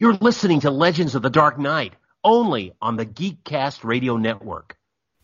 You're listening to Legends of the Dark Knight, only on the Geekcast Radio Network.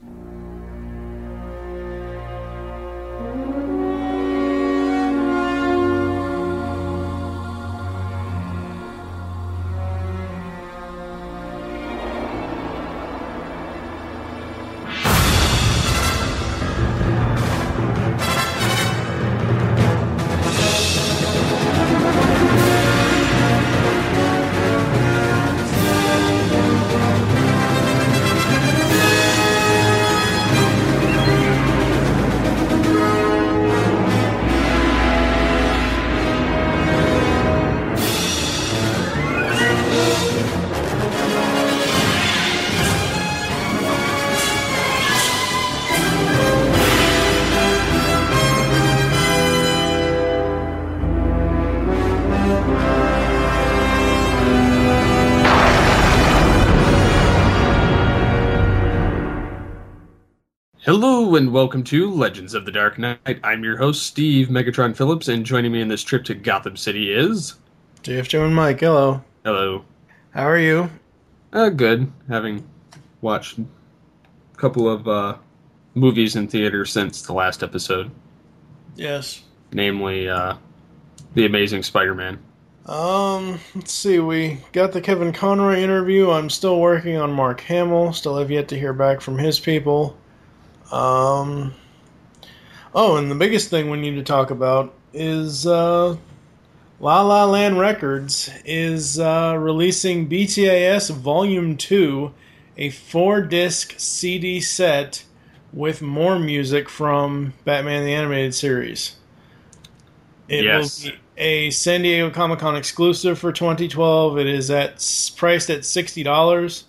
Hello and welcome to Legends of the Dark Knight. I'm your host, Steve Megatron Phillips, and joining me in this trip to Gotham City is... JF Joe and Mike, hello. Hello. How are you? Good. Having watched a couple of movies in theater since the last episode. Yes. Namely, The Amazing Spider-Man. Let's see, we got the Kevin Conroy interview. I'm still working on Mark Hamill. Still have yet to hear back from his people. And the biggest thing we need to talk about is La La Land Records is releasing BTAS Volume 2, a 4-disc CD set with more music from Batman the Animated Series. It will be a San Diego Comic-Con exclusive for 2012. It is priced at $60.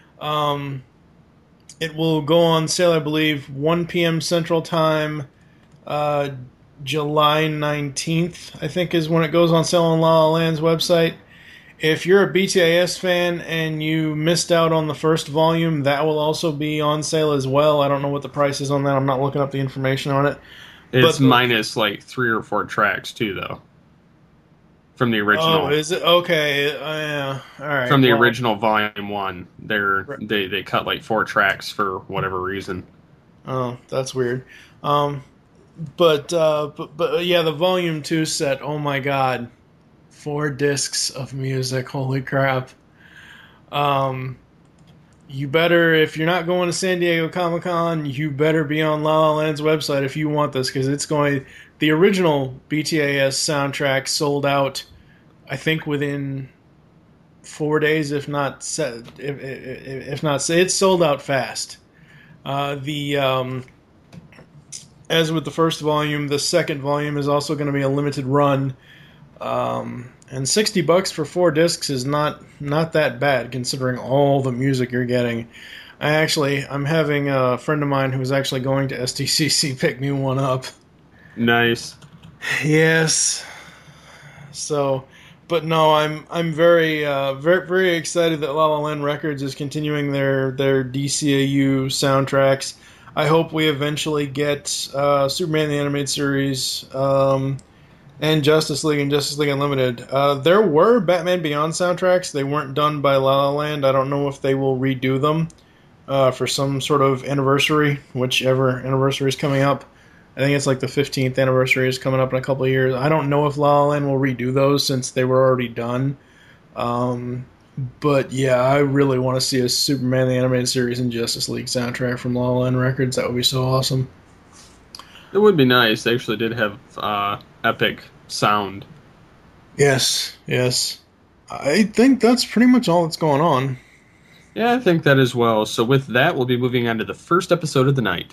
It will go on sale, I believe, 1 p.m. Central Time, July 19th, I think is when it goes on sale on La La Land's website. If you're a BTAS fan and you missed out on the first volume, that will also be on sale as well. I don't know what the price is on that. I'm not looking up the information on it. It's minus like 3 or 4 tracks, too, though. From the original. Oh, is it? Okay, yeah. All right. From the original Volume 1, they cut like 4 tracks for whatever reason. Oh, that's weird. But yeah, the Volume 2 set, oh my god. 4 discs of music, holy crap. You better, if you're not going to San Diego Comic-Con, you better be on La La Land's website if you want this, because it's going... The original BTAS soundtrack sold out, I think, within 4 days, if not, it's sold out fast. As with the first volume, the second volume is also going to be a limited run, and $60 for 4 discs is not that bad considering all the music you're getting. I'm having a friend of mine who's actually going to SDCC pick me one up. Nice. Yes. So, but no, I'm very very excited that La La Land Records is continuing their DCAU soundtracks. I hope we eventually get Superman the Animated Series and Justice League and Justice League Unlimited. There were Batman Beyond soundtracks. They weren't done by La La Land. I don't know if they will redo them for some sort of anniversary, whichever anniversary is coming up. I think it's like the 15th anniversary is coming up in a couple of years. I don't know if La La Land will redo those since they were already done. But yeah, I really want to see a Superman the Animated Series and Justice League soundtrack from La La Land Records. That would be so awesome. It would be nice. They actually did have epic sound. Yes. I think that's pretty much all that's going on. Yeah, I think that as well. So with that, we'll be moving on to the first episode of the night.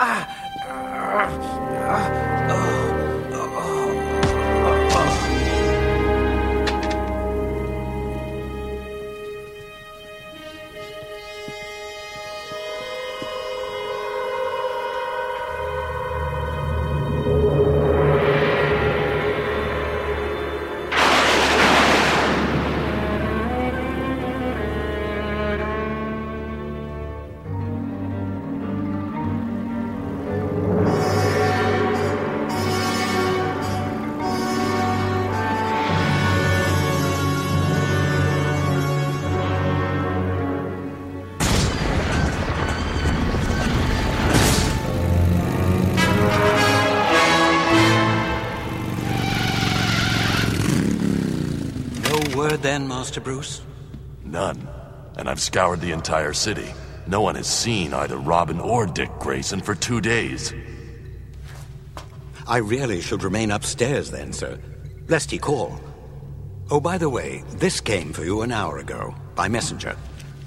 Then, Master Bruce? None. And I've scoured the entire city. No one has seen either Robin or Dick Grayson for 2 days. I really should remain upstairs then, sir, lest he call. Oh, by the way, this came for you an hour ago, by messenger.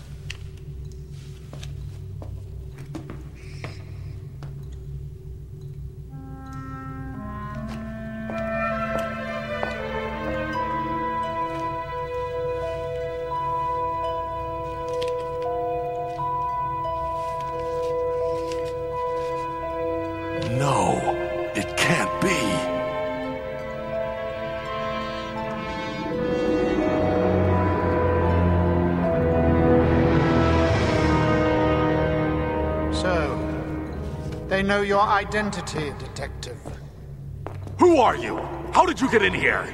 They know your identity, Detective. Who are you? How did you get in here?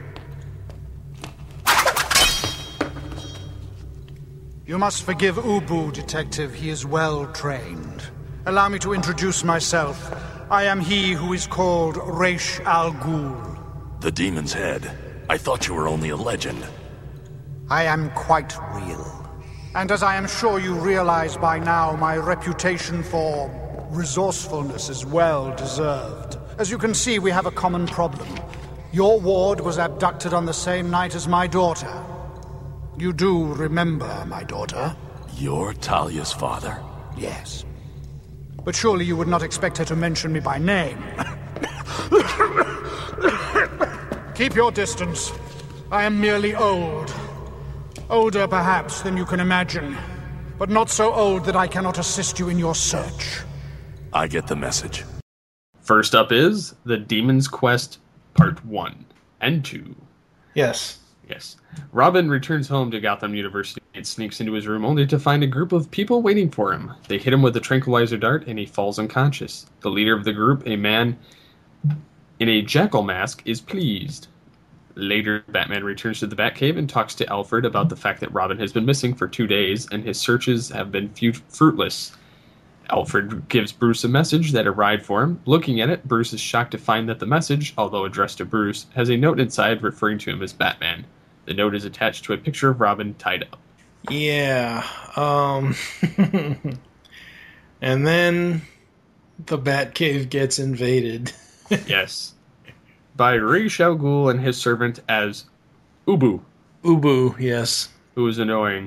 You must forgive Ubu, Detective. He is well trained. Allow me to introduce myself. I am he who is called Ra's al Ghul. The Demon's Head. I thought you were only a legend. I am quite real. And as I am sure you realize by now, my reputation for resourcefulness is well deserved. As you can see, we have a common problem. Your ward was abducted on the same night as my daughter. You do remember my daughter? You're Talia's father? Yes. But surely you would not expect her to mention me by name. Keep your distance. I am merely old. Older, perhaps, than you can imagine. But not so old that I cannot assist you in your search. I get the message. First up is The Demon's Quest Part 1 and 2. Yes. Yes. Robin returns home to Gotham University and sneaks into his room only to find a group of people waiting for him. They hit him with a tranquilizer dart and he falls unconscious. The leader of the group, a man in a jackal mask, is pleased. Later, Batman returns to the Batcave and talks to Alfred about the fact that Robin has been missing for 2 days and his searches have been fruitless. Alfred gives Bruce a message that arrived for him. Looking at it, Bruce is shocked to find that the message, although addressed to Bruce, has a note inside referring to him as Batman. The note is attached to a picture of Robin tied up. Yeah. And then the Batcave gets invaded. Yes. By Ra's al Ghul and his servant as Ubu. Ubu, yes. Who is annoying.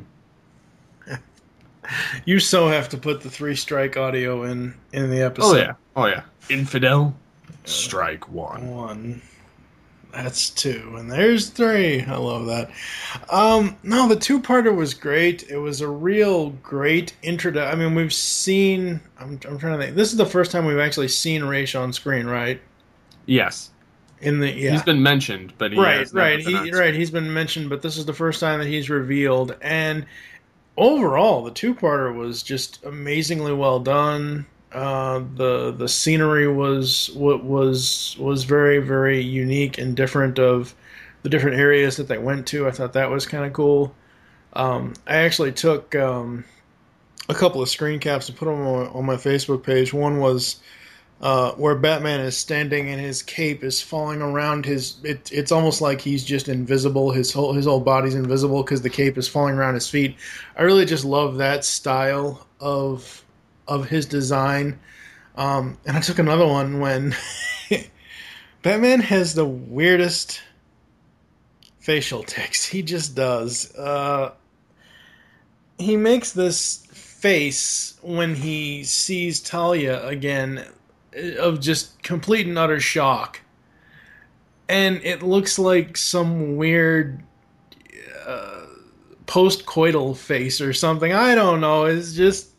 You so have to put the 3-strike audio in the episode. Oh yeah. Infidel. Strike 1. 1. That's 2. And there's 3. I love that. No, the 2-parter was great. It was a real great introduction. I mean, we've seen... I'm trying to think. This is the first time we've actually seen Ra's on screen, right? Yes. He's been mentioned, but He's been mentioned, but this is the first time that he's revealed. And overall, the 2-parter was just amazingly well done. The scenery was very, very unique and different of the different areas that they went to. I thought that was kind of cool. I actually took a couple of screen caps and put them on my Facebook page. One was where Batman is standing and his cape is falling around his. It's almost like he's just invisible. His whole body's invisible because the cape is falling around his feet. I really just love that style of his design. And I took another one when Batman has the weirdest facial tics. He just does. He makes this face when he sees Talia again of just complete and utter shock. And it looks like some weird post-coital face or something. I don't know. It was just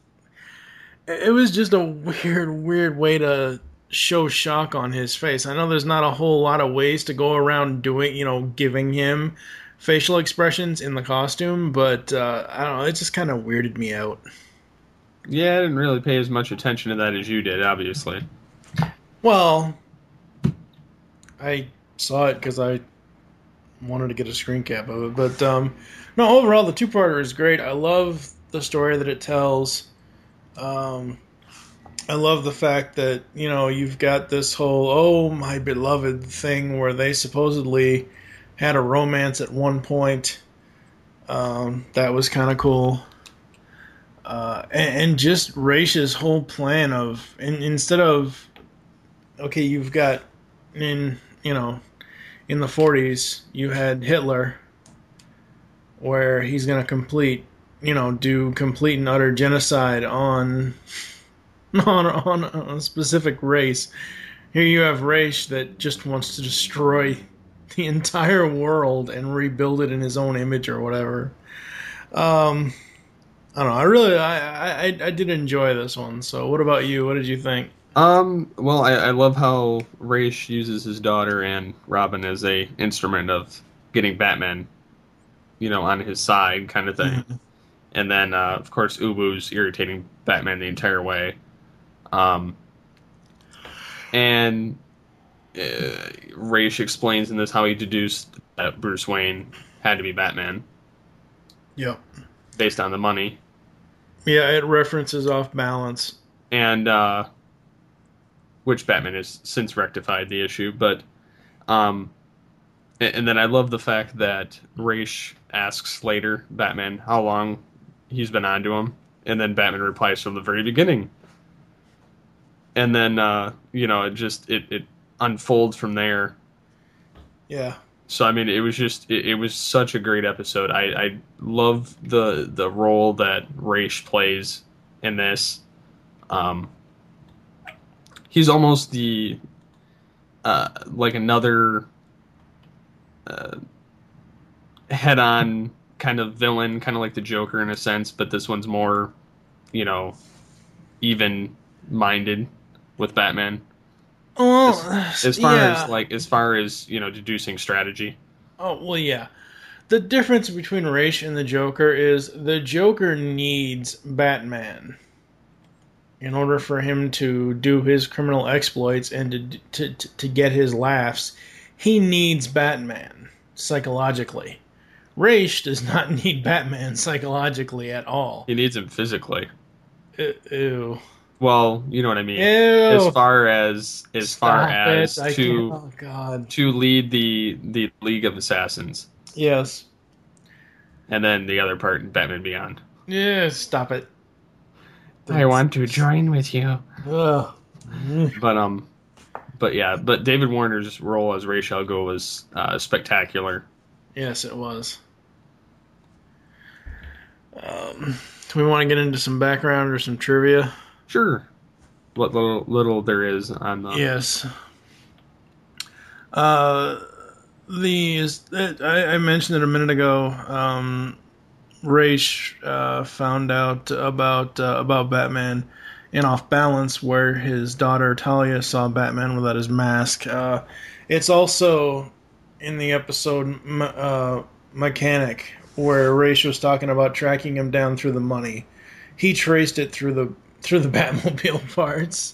a weird way to show shock on his face. I know there's not a whole lot of ways to go around doing, giving him facial expressions in the costume, but I don't know. It just kind of weirded me out. Yeah, I didn't really pay as much attention to that as you did, obviously. Well, I saw it because I wanted to get a screen cap of it. But, no, overall, the two-parter is great. I love the story that it tells. I love the fact that, you've got this whole, oh, my beloved thing where they supposedly had a romance at one point. That was kind of cool. And just Raish's whole plan of, instead of, okay, you've got, in the 40s, you had Hitler, where he's going to do complete and utter genocide on a specific race. Here you have Raish that just wants to destroy the entire world and rebuild it in his own image or whatever. I don't know. I did enjoy this one. So what about you? What did you think? Well, I love how Raish uses his daughter and Robin as a instrument of getting Batman, on his side kind of thing. Mm-hmm. And then, of course, Ubu's irritating Batman the entire way. And Raish explains in this how he deduced that Bruce Wayne had to be Batman. Yep. Based on the money. Yeah, it references Off Balance. And, which Batman has since rectified the issue, but, and then I love the fact that Raish asks later Batman how long he's been on to him, and then Batman replies from the very beginning. And then, it unfolds from there. Yeah. So, I mean, it was just, it was such a great episode. I love the role that Raish plays in this. He's almost the, like another head-on kind of villain, kind of like the Joker in a sense, but this one's more, even-minded with Batman. Well, as far as deducing strategy. Oh well, yeah. The difference between Raish and the Joker is the Joker needs Batman in order for him to do his criminal exploits and to get his laughs. He needs Batman psychologically. Raish does not need Batman psychologically at all. He needs him physically. Ew. Well, you know what I mean. Ew. As far as to lead the League of Assassins. Yes. And then the other part, Batman Beyond. Yeah, stop it. I want to join with you. Ugh. But David Warner's role as Ra's al Ghul was spectacular. Yes, it was. Do we want to get into some background or some trivia? Sure. What little there is on the... Yes. I mentioned it a minute ago. Raish found out about Batman in Off Balance, where his daughter Talia saw Batman without his mask. It's also in the episode Mechanic, where Raish was talking about tracking him down through the money. He traced it through the Batmobile parts.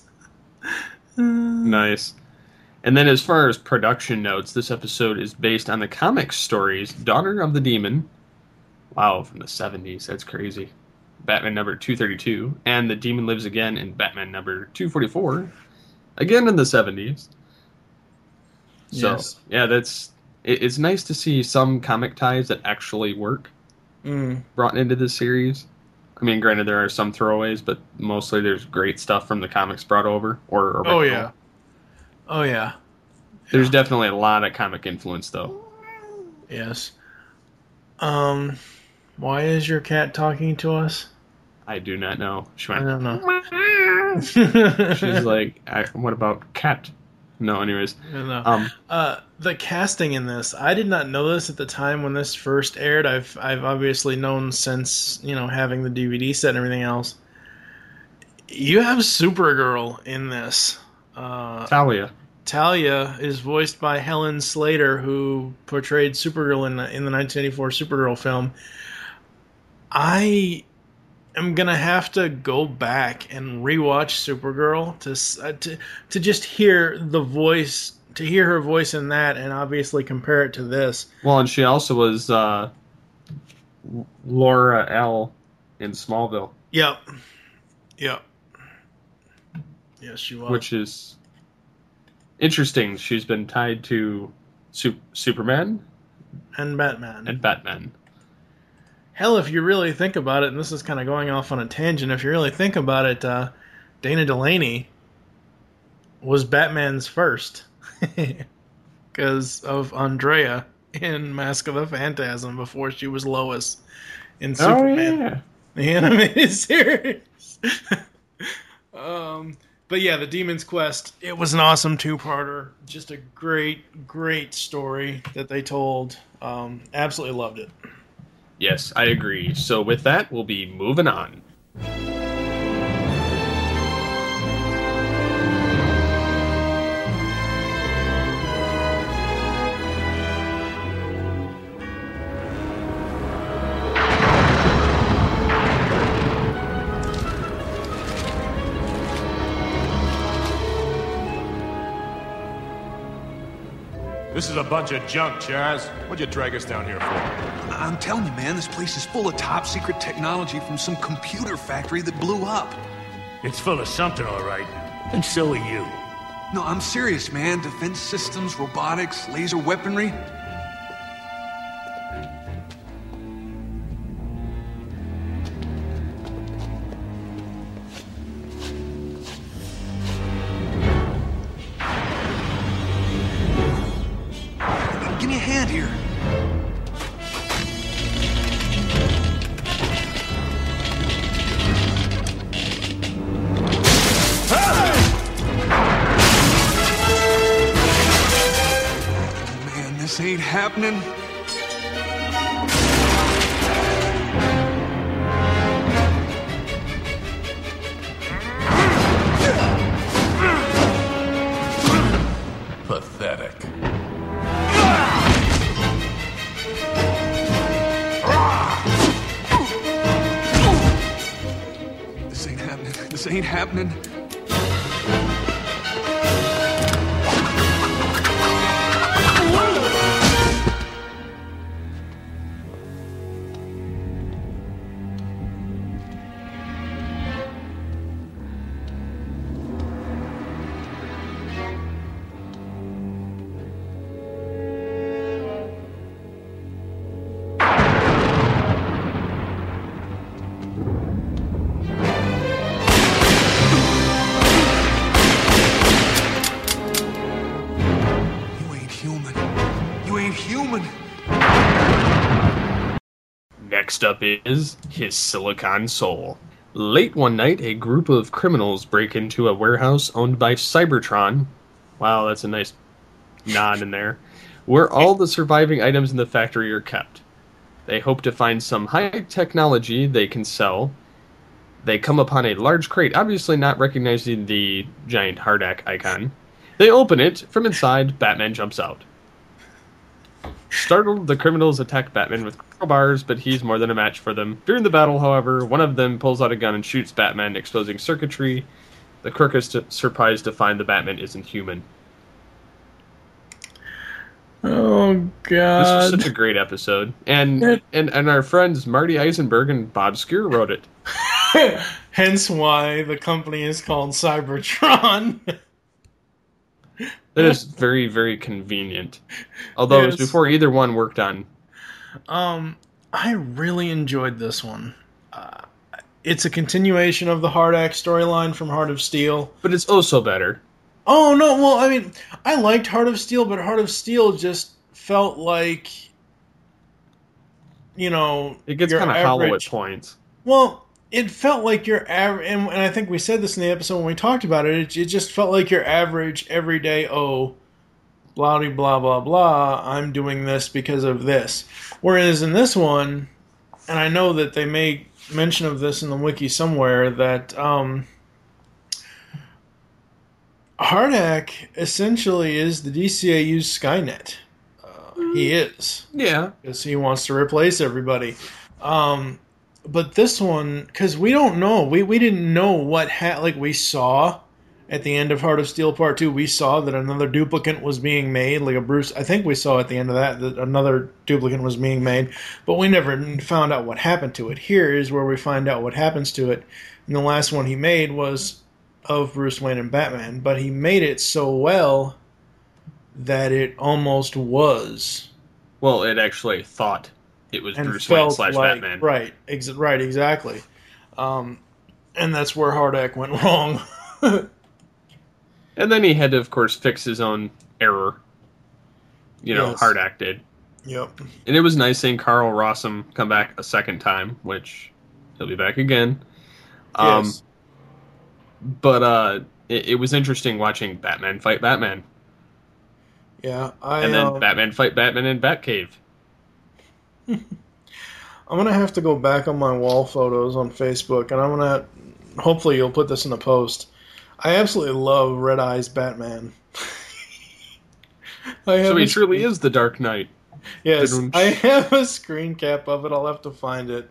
Nice. And then as far as production notes, this episode is based on the comic stories Daughter of the Demon. Wow, from the 70s. That's crazy. Batman number 232. And The Demon Lives Again in Batman number 244. Again in the 70s. So, yes. Yeah, it's nice to see some comic ties that actually work brought into this series. I mean, granted, there are some throwaways, but mostly there's great stuff from the comics brought over. Oh, yeah. Oh, yeah. There's definitely a lot of comic influence, though. Yes. Why is your cat talking to us? I do not know. She I went, don't know. she's like, what about cat? No, anyways. No. The casting in this, I did not know this at the time when this first aired. I've obviously known since, having the DVD set and everything else. You have Supergirl in this. Talia. Talia is voiced by Helen Slater, who portrayed Supergirl in the 1984 Supergirl film. I am gonna have to go back and rewatch Supergirl to just hear the voice, to hear her voice in that, and obviously compare it to this. Well, and she also was Laura L. in Smallville. Yep. Yes, she was. Which is interesting. She's been tied to Superman and Batman. Hell, if you really think about it, and this is kind of going off on a tangent, if you really think about it, Dana Delaney was Batman's first. Because of Andrea in Mask of the Phantasm before she was Lois in Superman. The animated series. But yeah, The Demon's Quest, it was an awesome two-parter. Just a great, great story that they told. Absolutely loved it. Yes, I agree. So with that, we'll be moving on. This is a bunch of junk, Chaz. What'd you drag us down here for? I'm telling you, man, this place is full of top-secret technology from some computer factory that blew up. It's full of something, all right. And so are you. No, I'm serious, man. Defense systems, robotics, laser weaponry. Give me a hand here. Man, this ain't happening. Pathetic. This ain't happening. Next up is His Silicon Soul. Late one night, a group of criminals break into a warehouse owned by Cybertron. Wow, that's a nice nod in there. Where all the surviving items in the factory are kept. They hope to find some high technology they can sell. They come upon a large crate, obviously not recognizing the giant Hardak icon. They open it. From inside, Batman jumps out. Startled, the criminals attack Batman with crowbars, but he's more than a match for them. During the battle, however, one of them pulls out a gun and shoots Batman, exposing circuitry. The crook is surprised to find the Batman isn't human. Oh, God. This was such a great episode. And our friends Marty Eisenberg and Bob Skir wrote it. Hence why the company is called Cybertron. That is very, very convenient. Although it was before either one worked on. I really enjoyed this one. It's a continuation of the Hardak storyline from Heart of Steel. But it's also better. Oh, no, well, I mean, I liked Heart of Steel, but Heart of Steel just felt like, It gets kind of hollow at points. Well, it felt like your average, and I think we said this in the episode when we talked about it. It just felt like your average everyday. Oh, blah blah blah blah. I'm doing this because of this. Whereas in this one, and I know that they make mention of this in the wiki somewhere, that Hardak essentially is the DCAU's Skynet. He is. Yeah. Because he wants to replace everybody. But this one, because we don't know. We didn't know what like we saw at the end of Heart of Steel Part 2, we saw that another duplicate was being made. Like a Bruce, I think we saw at the end of that another duplicate was being made. But we never found out what happened to it. Here is where we find out what happens to it. And the last one he made was of Bruce Wayne and Batman. But he made it so well that it almost was. Well, it actually thought it was Bruce Wayne / Batman. Right, exactly. And that's where Hardak went wrong. And then he had to, of course, fix his own error. Yes. Hardak did. Yep. And it was nice seeing Carl Rossum come back a second time, which he'll be back again. Yes. But it was interesting watching Batman fight Batman. Yeah, and then Batman fight Batman in Batcave. I'm going to have to go back on my wall photos on Facebook, and I'm going to... Hopefully you'll put this in a post. I absolutely love Red Eyes Batman. So he truly is the Dark Knight. Yes, I have a screen cap of it. I'll have to find it.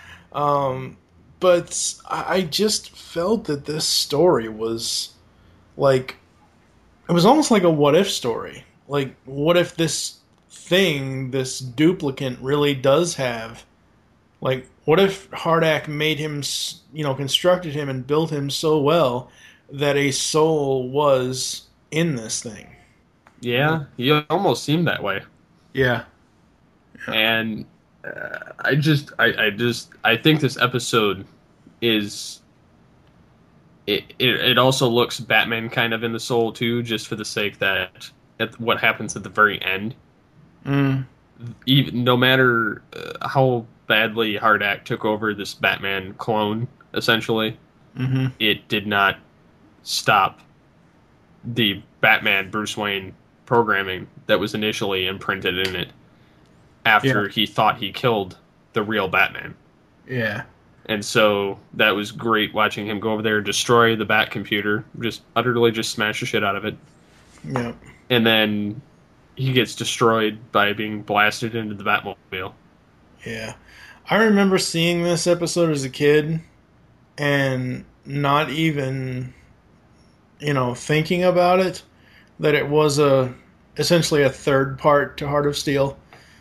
But I just felt that this story was like... It was almost like a what-if story. Like, what if this thing, this duplicate, really does have... Like, what if Hardak made him, constructed him and built him so well that a soul was in this thing? Yeah, he almost seemed that way. Yeah. And I think this episode is... It also looks Batman kind of in the soul, too, just for the sake that what happens at the very end. Even, no matter how badly Hardak took over this Batman clone, essentially, it did not stop the Batman Bruce Wayne programming that was initially imprinted in it after he thought he killed the real Batman. Yeah. And so that was great watching him go over there and destroy the Bat computer, just utterly just smash the shit out of it. Yep. And then he gets destroyed by being blasted into the Batmobile. Yeah. I remember seeing this episode as a kid and not even, thinking about it, that it was essentially a third part to Heart of Steel.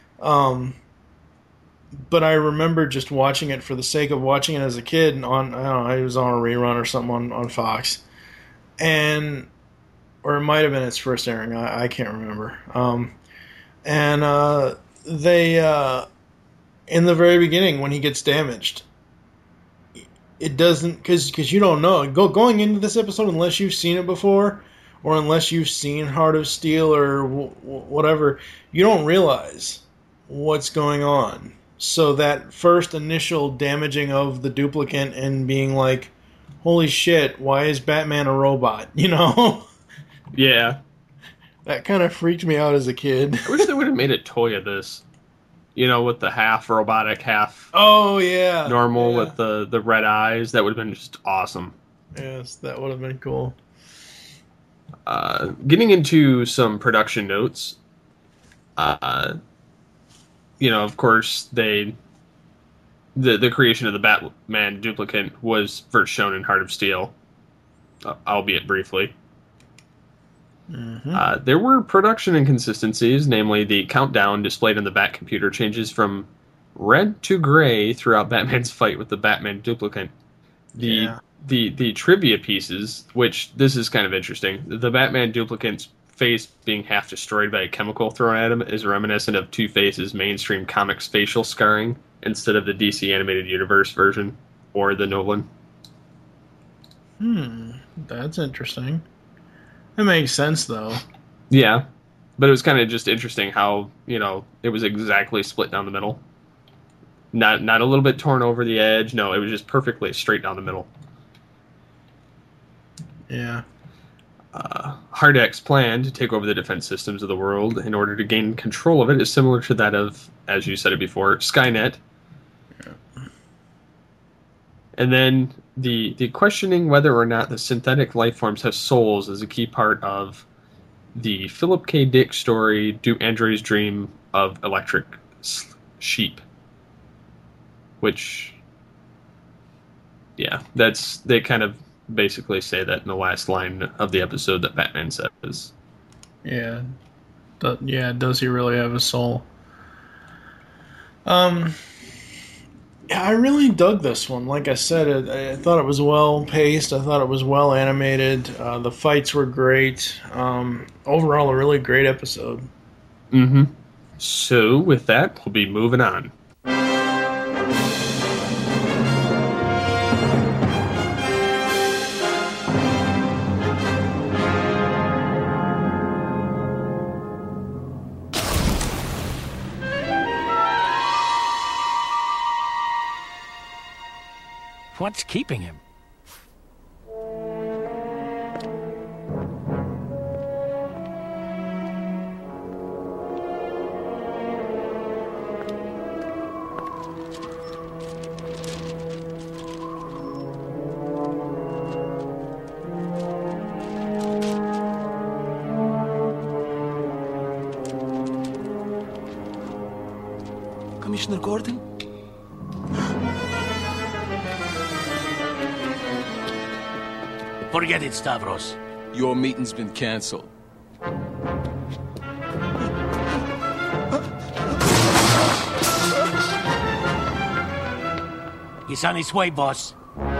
But I remember just watching it for the sake of watching it as a kid it was on a rerun or something on Fox. Or it might have been its first airing. I can't remember. They, in the very beginning, when he gets damaged, it doesn't, because you don't know. Going into this episode, unless you've seen it before, or unless you've seen Heart of Steel or whatever, you don't realize what's going on. So that first initial damaging of the duplicate and being like, holy shit, why is Batman a robot? Yeah. That kind of freaked me out as a kid. I wish they would have made a toy of this. With the half robotic, half normal with the red eyes. That would have been just awesome. Yes, that would have been cool. Getting into some production notes. Of course, the creation of the Batman duplicate was first shown in Heart of Steel, albeit briefly. There were production inconsistencies, namely the countdown displayed on the Bat computer changes from red to gray throughout Batman's fight with the Batman duplicate. The trivia pieces, which this is kind of interesting, the Batman duplicate's face being half destroyed by a chemical thrown at him is reminiscent of Two-Face's mainstream comics facial scarring instead of the DC Animated Universe version or the Nolan. That's interesting. It makes sense, though. Yeah, but it was kind of just interesting how, it was exactly split down the middle. Not a little bit torn over the edge. No, it was just perfectly straight down the middle. Yeah. Hardek's plan to take over the defense systems of the world in order to gain control of it is similar to that of, as you said it before, Skynet. Yeah. And then the questioning whether or not the synthetic life forms have souls is a key part of the Philip K. Dick story, Do Androids Dream of Electric Sheep? Which, yeah, they kind of basically say that in the last line of the episode that Batman says. Yeah. Does he really have a soul? Yeah, I really dug this one. Like I said, I thought it was well paced. I thought it was well animated. The fights were great. Overall, a really great episode. Mm-hmm. So, with that, we'll be moving on. What's keeping him? Commissioner Gordon? Forget it, Stavros. Your meeting's been canceled. He's on his way, boss.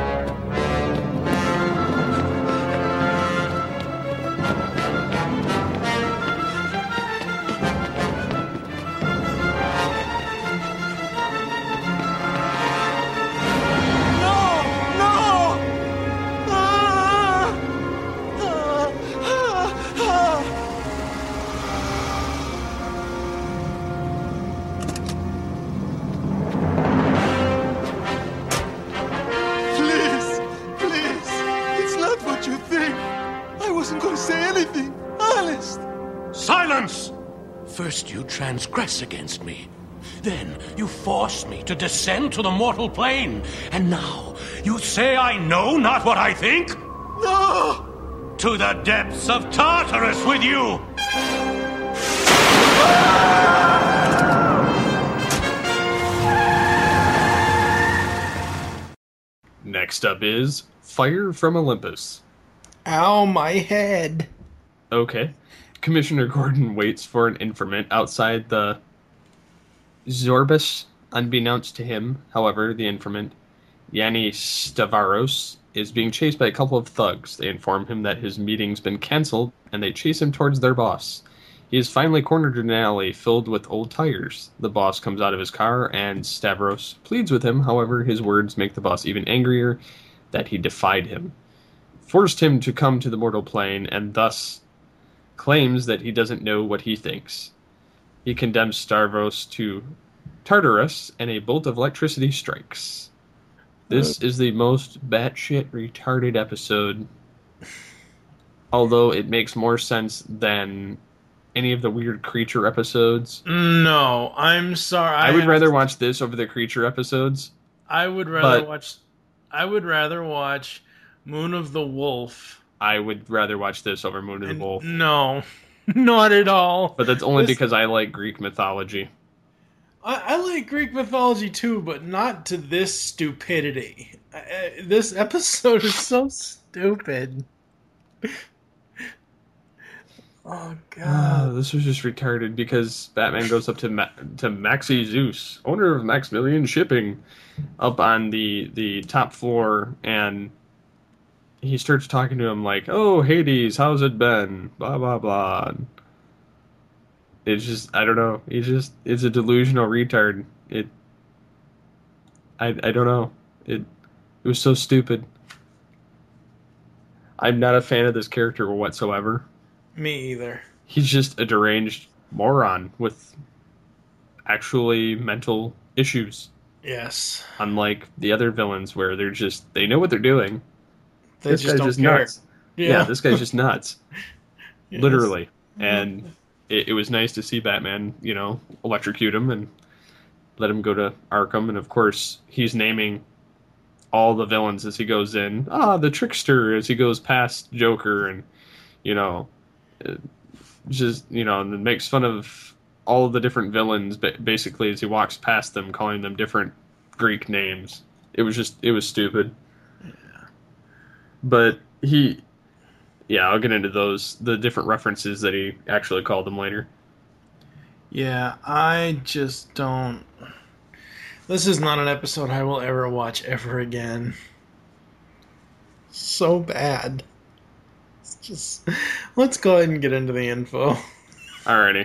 First you transgress against me. Then you force me to descend to the mortal plane. And now you say I know not what I think? No! To the depths of Tartarus with you! Next up is Fire from Olympus. Ow, my head. Okay. Commissioner Gordon waits for an informant outside the Zorbus. Unbeknownst to him, however, the informant, Yanni Stavros, is being chased by a couple of thugs. They inform him that his meeting's been cancelled, and they chase him towards their boss. He is finally cornered in an alley filled with old tires. The boss comes out of his car, and Stavros pleads with him. However, his words make the boss even angrier that he defied him, forced him to come to the mortal plane, and thus claims that he doesn't know what he thinks. He condemns Stavros to Tartarus, and a bolt of electricity strikes. This is the most batshit retarded episode, although it makes more sense than any of the weird creature episodes. No, I'm sorry. I would rather watch this over the creature episodes. I would rather watch Moon of the Wolf. I would rather watch this over Moon of the Wolf. No, not at all. But that's only because I like Greek mythology. I like Greek mythology too, but not to this stupidity. This episode is so stupid. Oh, God. This was just retarded because Batman goes up to Maxi Zeus, owner of Maximilian Shipping, up on the top floor, and he starts talking to him like, "Oh, Hades, how's it been? Blah, blah, blah." It's just, I don't know. It's a delusional retard. I don't know. It was so stupid. I'm not a fan of this character whatsoever. Me either. He's just a deranged moron with actually mental issues. Yes. Unlike the other villains where they know what they're doing. They This just guy's don't just care. nuts. Yeah. This guy's just nuts. Yes. Literally. And it was nice to see Batman, electrocute him and let him go to Arkham. And of course, he's naming all the villains as he goes in. The Trickster as he goes past Joker, and and makes fun of all of the different villains, basically as he walks past them, calling them different Greek names. It was stupid. Yeah. But I'll get into the different references that he actually called them later. Yeah, I just don't. This is not an episode I will ever watch ever again. So bad. It's just. Let's go ahead and get into the info. Alrighty.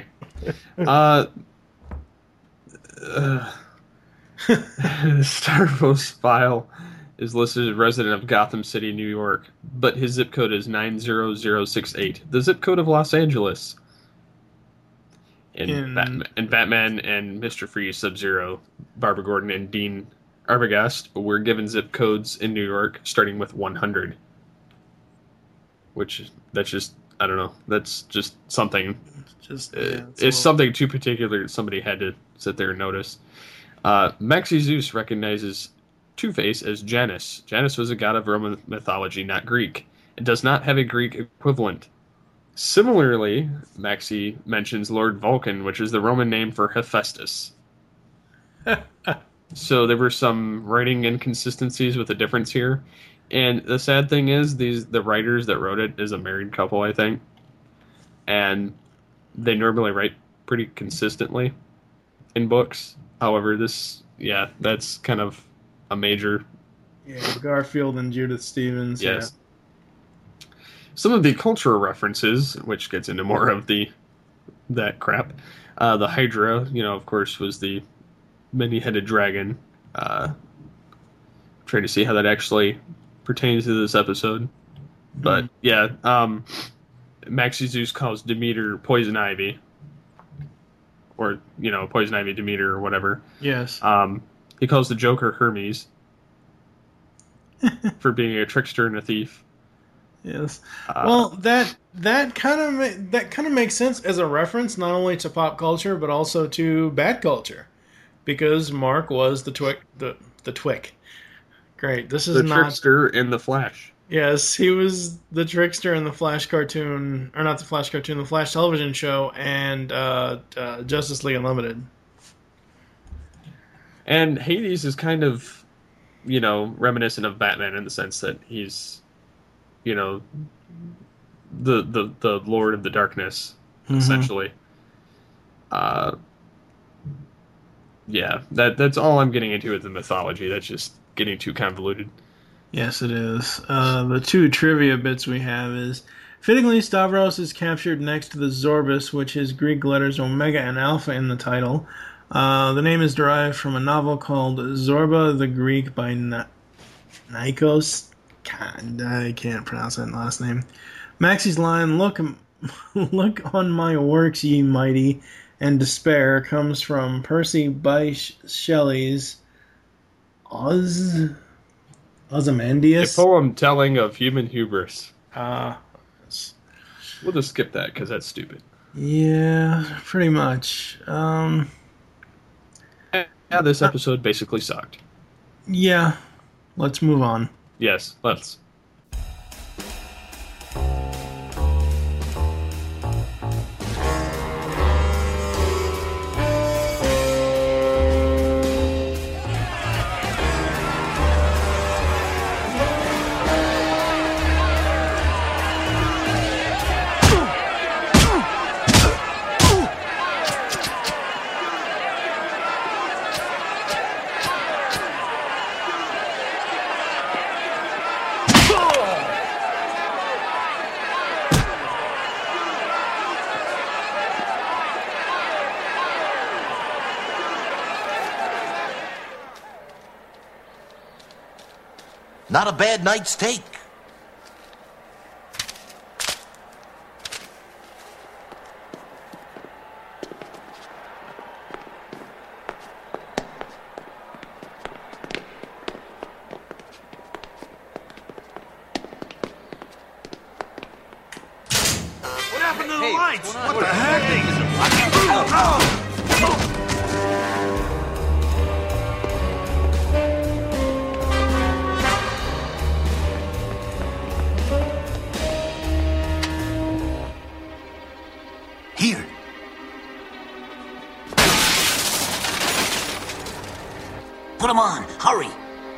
Starvos File is listed as a resident of Gotham City, New York, but his zip code is 90068, the zip code of Los Angeles. And Batman and Mr. Freeze, Sub-Zero, Barbara Gordon, and Dean Arbogast were given zip codes in New York starting with 100. That's just, I don't know, that's just something. It's something too particular that somebody had to sit there and notice. Maxi Zeus recognizes Two-Face as Janus. Janus was a god of Roman mythology, not Greek, and does not have a Greek equivalent. Similarly, Maxi mentions Lord Vulcan, which is the Roman name for Hephaestus. So there were some writing inconsistencies with the difference here. And the sad thing is, the writers that wrote it is a married couple, I think. And they normally write pretty consistently in books. However, that's kind of a major... Yeah, Garfield and Judith Stevens. Yes. Yeah. Some of the cultural references, which gets into more of that crap. The Hydra, of course, was the many-headed dragon. Trying to see how that actually pertains to this episode. But, Maxi Zeus calls Demeter Poison Ivy. Or, Poison Ivy Demeter or whatever. Yes. He calls the Joker Hermes. For being a trickster and a thief. Yes. Well, that kind of makes sense as a reference not only to pop culture but also to bad culture, because Mark was the Twick. Great. This is the trickster in the Flash. Yes, he was the trickster in the Flash cartoon, or not the Flash cartoon, the Flash television show, and Justice League Unlimited. And Hades is kind of, reminiscent of Batman in the sense that he's, the Lord of the Darkness, essentially. That's all I'm getting into with the mythology. That's just getting too convoluted. Yes, it is. The two trivia bits we have is, fittingly, Stavros is captured next to the Zorbus, which has Greek letters Omega and Alpha in the title. The name is derived from a novel called Zorba the Greek by Nikos. I can't pronounce that last name. Maxi's line, look on my works, ye mighty, and despair, comes from Percy Bysshe Shelley's Ozymandias. A poem telling of human hubris. Yes. We'll just skip that because that's stupid. Yeah, pretty much. This episode basically sucked. Yeah, let's move on. Yes, let's. Not a bad night's take. into the lights! What the heck? Here. Put him on. Hurry.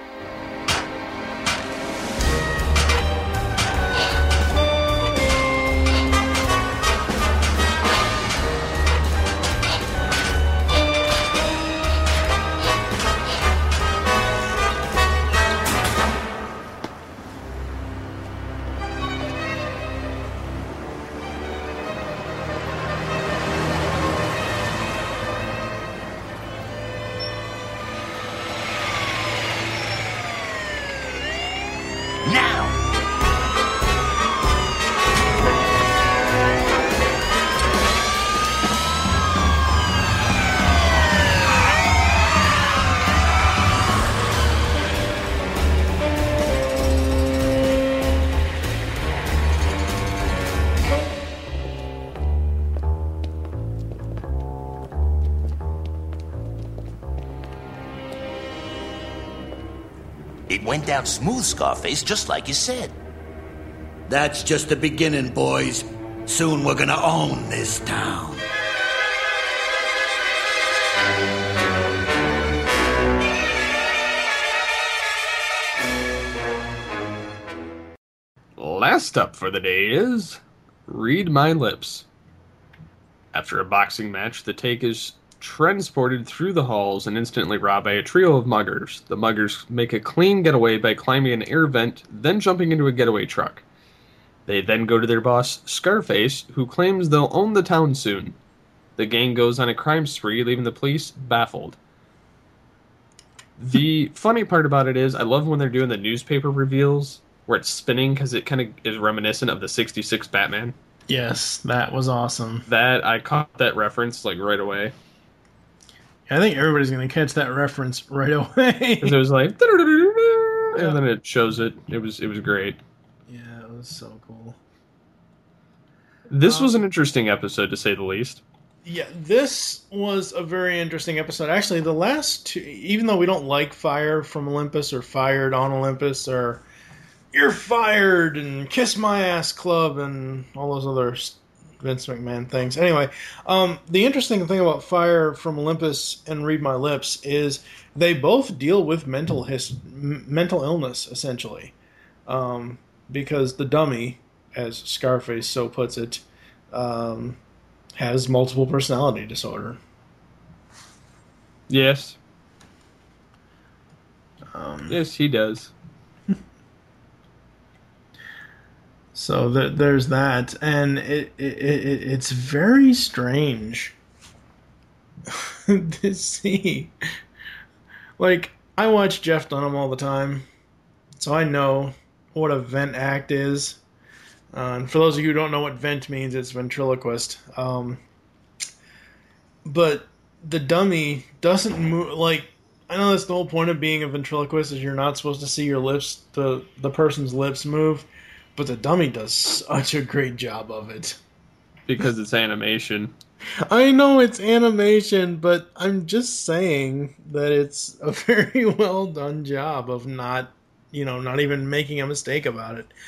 It went down smooth, Scarface, just like you said. That's just the beginning, boys. Soon we're gonna own this town. Last up for the day is Read My Lips. After a boxing match, the Take is transported through the halls and instantly robbed by a trio of muggers. The muggers make a clean getaway by climbing an air vent, then jumping into a getaway truck. They then go to their boss, Scarface, who claims they'll own the town soon. The gang goes on a crime spree, leaving the police baffled. The funny part about it is, I love when they're doing the newspaper reveals, where it's spinning, because it kind of is reminiscent of the 66 Batman. Yes, that was awesome. I caught that reference, right away. I think everybody's going to catch that reference right away. Because it was like, and then it shows it. It was great. Yeah, it was so cool. This was an interesting episode, to say the least. Yeah, this was a very interesting episode. Actually, the last two, even though we don't like Fire from Olympus or Fired on Olympus or You're Fired and Kiss My Ass Club and all those other Vince McMahon things. Anyway, the interesting thing about Fire from Olympus and Read My Lips is they both deal with mental illness, essentially. Because the dummy, as Scarface so puts it, has multiple personality disorder. Yes. Yes, he does. So there's that, and it's very strange to see. Like, I watch Jeff Dunham all the time, so I know what a vent act is. And for those of you who don't know what vent means, it's ventriloquist. But the dummy doesn't move. Like, I know that's the whole point of being a ventriloquist, is you're not supposed to see your lips, the person's lips move. But the dummy does such a great job of it. Because it's animation. I know it's animation, but I'm just saying that it's a very well done job of not even making a mistake about it.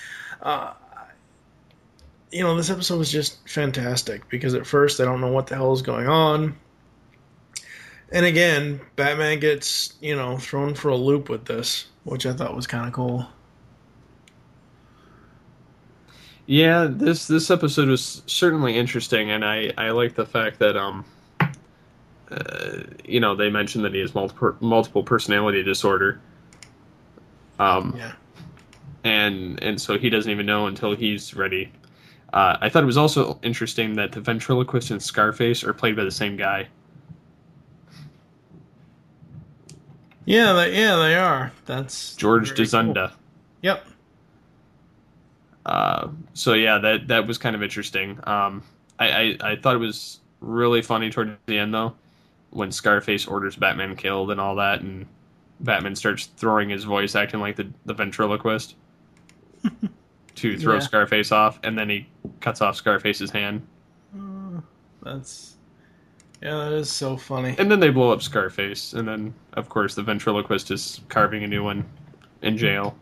This episode was just fantastic because at first I don't know what the hell is going on. And again, Batman gets, thrown for a loop with this, which I thought was kind of cool. Yeah, this episode was certainly interesting, and I like the fact that they mentioned that he has multiple personality disorder. Yeah. And so he doesn't even know until he's ready. I thought it was also interesting that the ventriloquist and Scarface are played by the same guy. Yeah, they are. That's George DeZunda. Cool. Yep. So yeah, that was kind of interesting. I thought it was really funny toward the end though, when Scarface orders Batman killed and all that, and Batman starts throwing his voice, acting like the ventriloquist. to throw Scarface off, and then he cuts off Scarface's hand. That is so funny. And then they blow up Scarface, and then, of course, the ventriloquist is carving a new one in jail.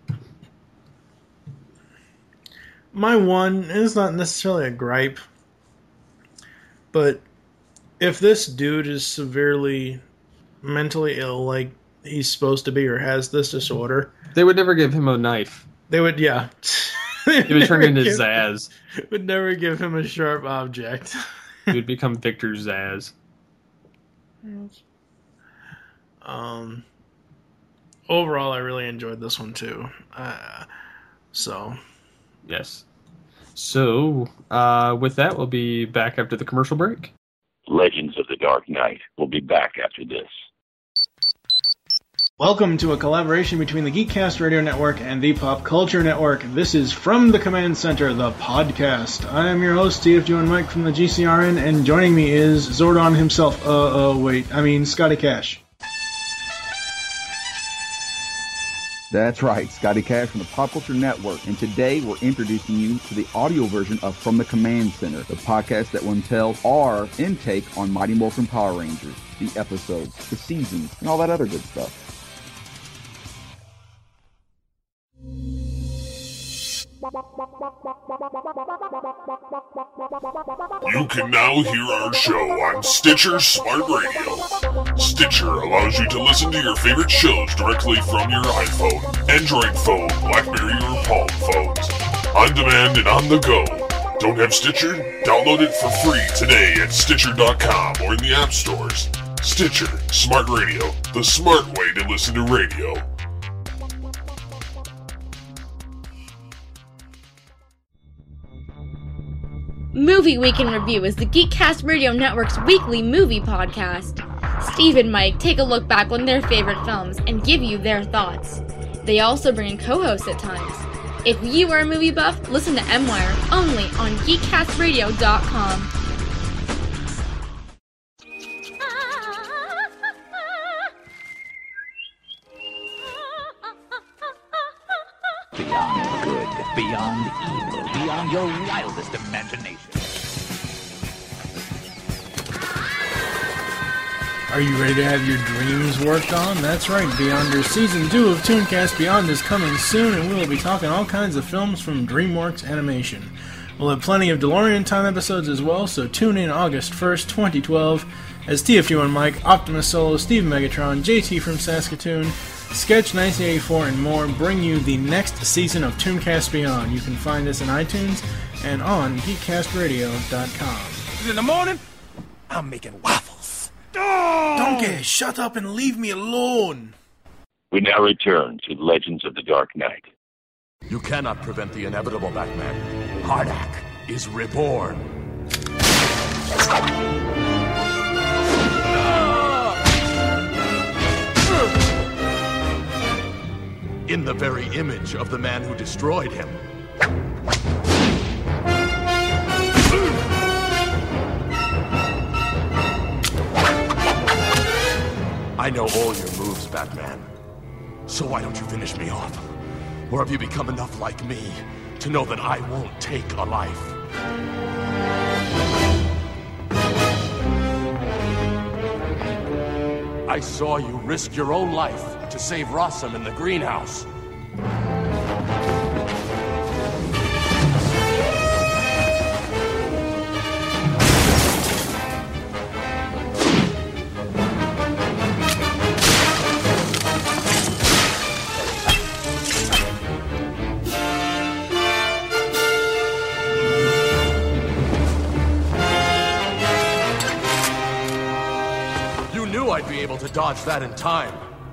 My one is not necessarily a gripe, but if this dude is severely mentally ill, like he's supposed to be, or has this disorder, they would never give him a knife. They would, yeah. He would turn into Zaz. Would never give him a sharp object. He would become Victor Zaz. Overall, I really enjoyed this one too. Yes. So, with that, we'll be back after the commercial break. Legends of the Dark Knight will be back after this. Welcome to a collaboration between the Geekcast Radio Network and the Pop Culture Network. This is From the Command Center, the podcast. I am your host, TFG and Mike from the GCRN, and joining me is Zordon himself. Scotty Cash. That's right, Scotty Cash from the Pop Culture Network, and today we're introducing you to the audio version of From the Command Center, the podcast that will entail our intake on Mighty Morphin Power Rangers, the episodes, the seasons, and all that other good stuff. You can now hear our show on Stitcher Smart Radio. Stitcher allows you to listen to your favorite shows directly from your iPhone, Android phone, BlackBerry, or Palm phones. On demand and on the go. Don't have Stitcher? Download it for free today at Stitcher.com or in the app stores. Stitcher Smart Radio, the smart way to listen to radio. Movie Week in Review is the Geekcast Radio Network's weekly movie podcast. Steve and Mike take a look back on their favorite films and give you their thoughts. They also bring in co-hosts at times. If you are a movie buff, listen to M-Wire only on GeekCastRadio.com. Beyond good, beyond evil, beyond your wildest imagination. Are you ready to have your dreams worked on? That's right, Beyonder Season 2 of Tooncast Beyond is coming soon, and we will be talking all kinds of films from DreamWorks Animation. We'll have plenty of DeLorean Time episodes as well, so tune in August 1st, 2012, as TFG1 Mike, Optimus Solo, Steve Megatron, JT from Saskatoon, Sketch 1984, and more bring you the next season of Tooncast Beyond. You can find us on iTunes and on GeekCastRadio.com. In the morning, I'm making waffles. Donkey, shut up and leave me alone. We now return to Legends of the Dark Knight. You cannot prevent the inevitable, Batman. Hardak is reborn. In the very image of the man who destroyed him. I know all your moves, Batman. So why don't you finish me off? Or have you become enough like me to know that I won't take a life? I saw you risk your own life to save Rossum in the greenhouse. I'd be able to dodge that in time.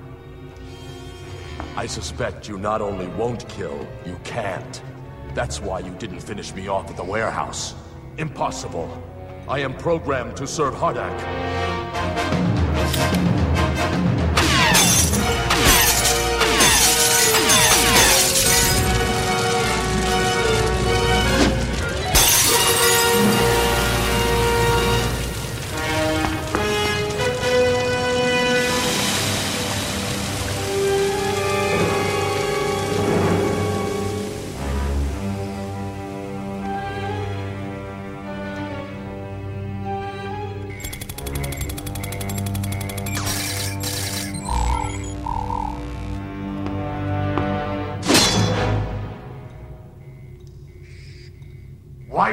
I suspect you not only won't kill, you can't. That's why you didn't finish me off at the warehouse. Impossible. I am programmed to serve Hardak.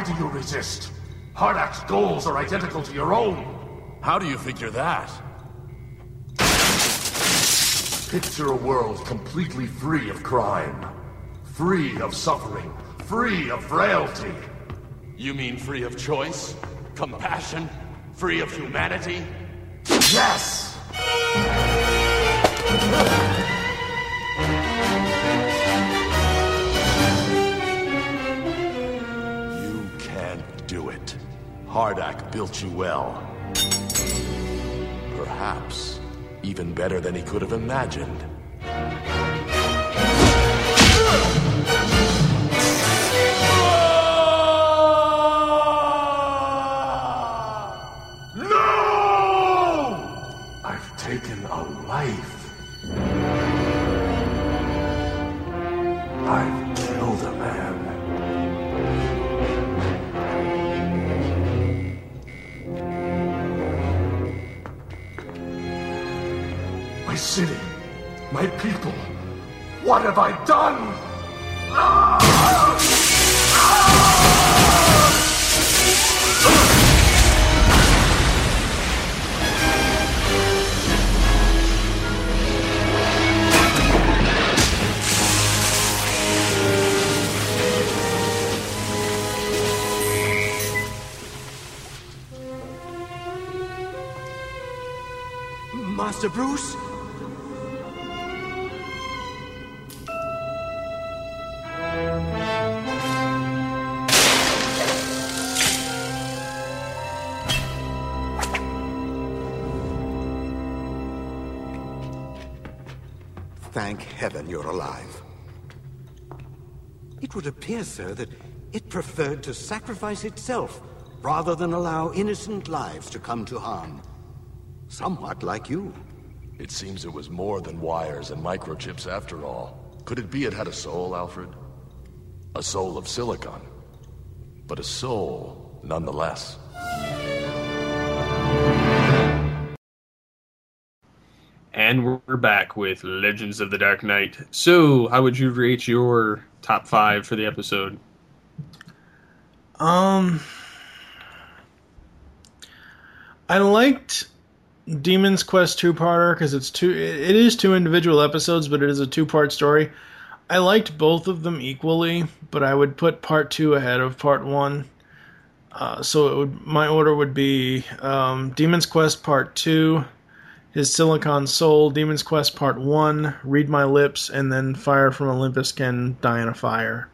do you resist? Hardak's goals are identical to your own. How do you figure that? Picture a world completely free of crime, free of suffering, free of frailty. You mean free of choice? Compassion? Free of humanity? Yes! You can't do it. Hardak built you well. Perhaps even better than he could have imagined. Taken a life. I've killed a man. My city, my people, what have I done? Master Bruce? Thank heaven you're alive. It would appear, sir, that it preferred to sacrifice itself rather than allow innocent lives to come to harm. Somewhat like you. It seems it was more than wires and microchips after all. Could it be it had a soul, Alfred? A soul of silicon. But a soul, nonetheless. And we're back with Legends of the Dark Knight. So, how would you rate your top 5 for the episode? I liked Demon's Quest two-parter because it is 2 individual episodes, but it is a 2-part story. I liked both of them equally, but I would put part 2 ahead of part 1. So my order would be Demon's Quest part 2, His Silicon Soul, Demon's Quest part 1, Read My Lips, and then Fire from Olympus Can Die in a Fire.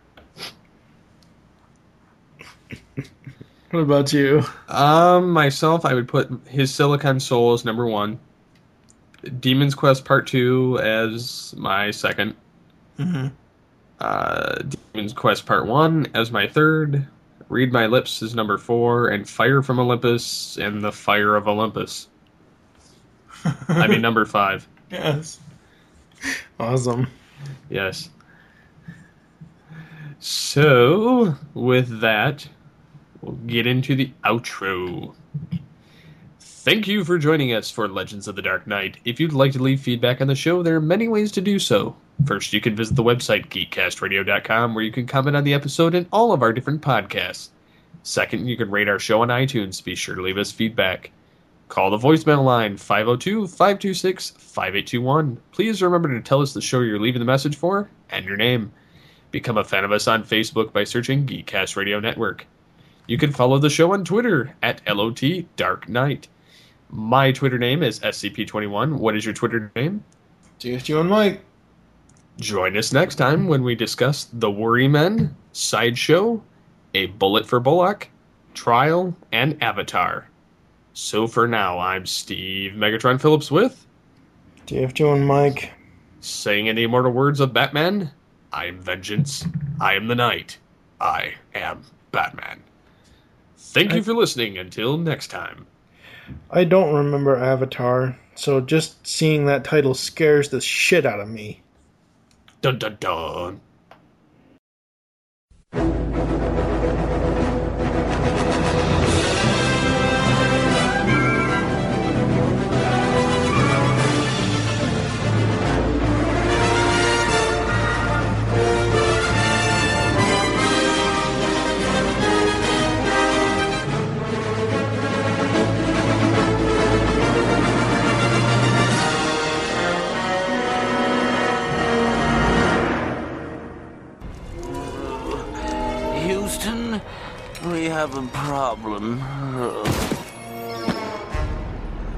What about you? Myself, I would put His Silicon Soul as number 1. Demon's Quest Part 2 as my second. Mm-hmm. Demon's Quest Part 1 as my third. Read My Lips as number 4. And Fire from Olympus and the Fire of Olympus. I mean, number 5. Yes. Awesome. Yes. So, with that, we'll get into the outro. Thank you for joining us for Legends of the Dark Knight. If you'd like to leave feedback on the show, there are many ways to do so. First, you can visit the website, geekcastradio.com, where you can comment on the episode and all of our different podcasts. Second, you can rate our show on iTunes. Be sure to leave us feedback. Call the voicemail line, 502-526-5821. Please remember to tell us the show you're leaving the message for and your name. Become a fan of us on Facebook by searching Geekcast Radio Network. You can follow the show on Twitter at LOT Dark Knight. My Twitter name is SCP-21. What is your Twitter name? TFG and Mike. Join us next time when we discuss The Worrymen, Sideshow, A Bullet for Bullock, Trial, and Avatar. So for now, I'm Steve Megatron Phillips with TFG and Mike. Saying in the immortal words of Batman, I am vengeance, I am the night, I am Batman. Thank you for listening. Until next time. I don't remember Avatar, so just seeing that title scares the shit out of me. Dun dun dun. have a problem.